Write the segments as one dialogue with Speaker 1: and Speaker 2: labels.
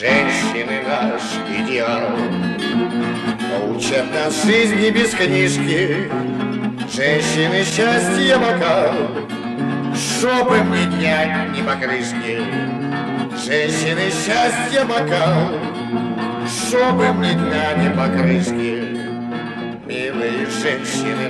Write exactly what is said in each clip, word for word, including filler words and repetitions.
Speaker 1: Женщины наш идеал. Учат нас жизни без книжки, женщины счастья бокал. Чтоб им ни дня, ни покрышки, женщины счастья бокал. Чтоб им ни дня, ни покрышки, милые женщины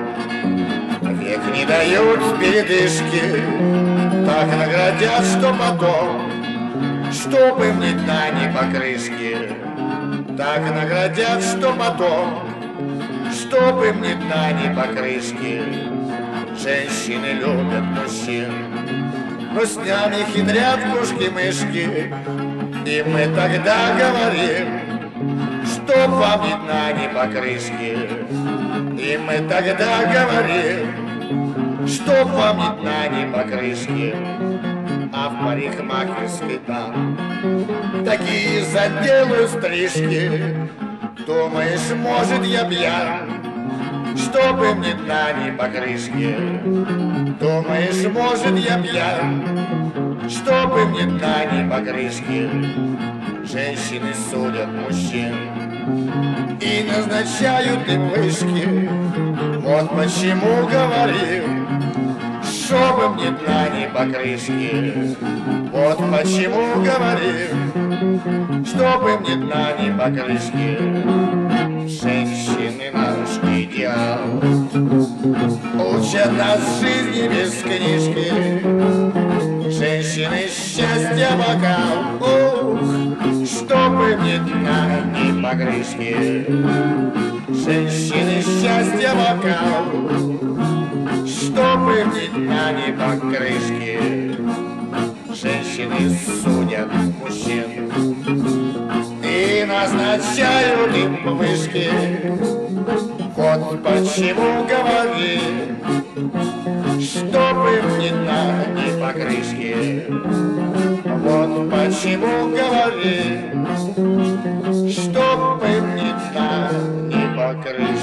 Speaker 1: нам век не дают передышки. Так наградят, что потом, чтоб им ни дна, ни покрышки. Так наградят, что потом, чтоб им ни дна, ни покрышки. Женщины любят мужчин, но с нами хитрят кошки-мышки. И мы тогда говорим, чтоб вам ни дна, ни покрышки. И мы тогда говорим, чтоб вам ни дна, ни покрышки. А в парикмахерской там такие заделаю стрижки. Думаешь, может, я пьян, чтоб им ни дна, ни покрышки. Думаешь, может, я пьян, чтоб им ни дна, ни покрышки. Женщины судят мужчин и назначают им вышки. Вот почему говорим, чтоб им ни дна, ни покрышки. Вот почему говорим, чтоб им ни дна, ни покрышки. Женщины наш идеал. Учат нас жизни без книжки, женщины счастья бокал. Ух, чтоб им ни дна, ни покрышки. Женщины счастья бокал. Чтоб им ни дна, ни покрышки. Женщины судят мужчин и назначают им вышки. Вот почему говорим, чтоб им ни дна, ни покрышки. Вот почему говорим, чтоб им ни дна, ни покрышки.